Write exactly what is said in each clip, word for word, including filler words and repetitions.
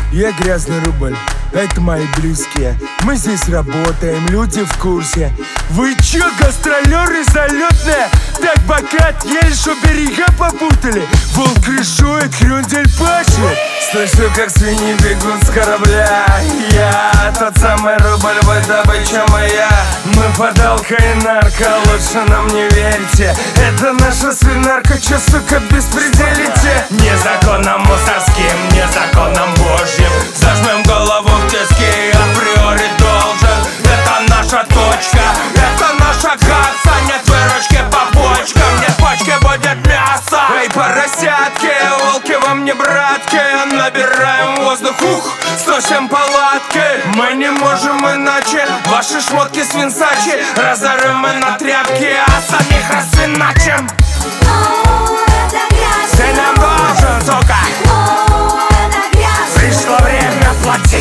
Я грязный рубль, это мои близкие. Мы здесь работаем, люди в курсе. Вы чё, гастролеры залетные? Так бока отъели, что берега попутали. Волк крышует, хрюндель пашет. Слышу, как свиньи бегут с корабля. Я тот самый рубль, вы добыча моя. Мы подалка и нарко, лучше нам не верьте. Это наша свинарка, чё, сука, беспределите? Незаконным мусорским, незаконным божьим зажмем голову в тиски, априори должен. Это наша точка, это наша касса. Нет выручки по почкам, нет почки, будет мясо. Эй, поросятки, волки вам не братки. Набираем воздух, ух, сносим палатки. Мы не можем иначе, ваши шмотки свинцачи разорвем мы на тряпки, а самих рассвиначим. Ты нам должен, сука. Пришло время платить.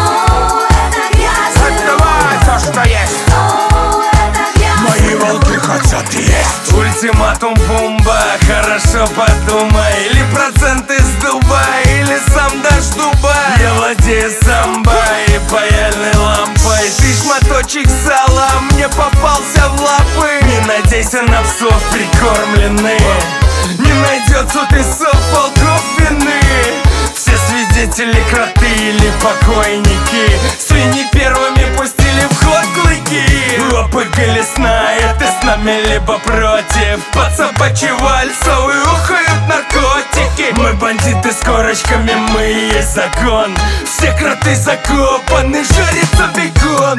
Отдавай то, что есть. Мои волки хотят есть. Ультиматум бомба, хорошо подумай. Или проценты с дуба, или сам дашь дуба. Я владею самбой и паяльной лампой. Ты шматочек сала мне попался в лапы. Не надейся на псов прикормленные. Не найдется ты сов волков вины. Все свидетели кроты или покойники. Свиньи первыми пустили в ход клыки. ОПГ лесная, ты с нами либо против. Под собачьи вальсовые ухают наркотики. Мы бандиты с корочками, мы и есть закон. Все кроты закопаны, жарится бекон.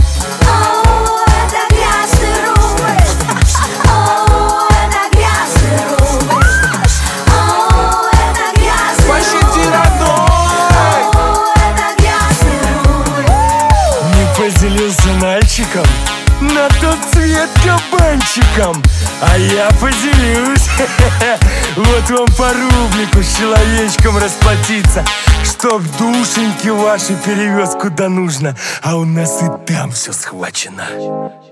Поделился нальчиком на тот цвет кабанчиком. А я поделюсь. Вот вам по рублику с человечком расплатиться, чтоб душеньки ваши перевез куда нужно. А у нас и там все схвачено.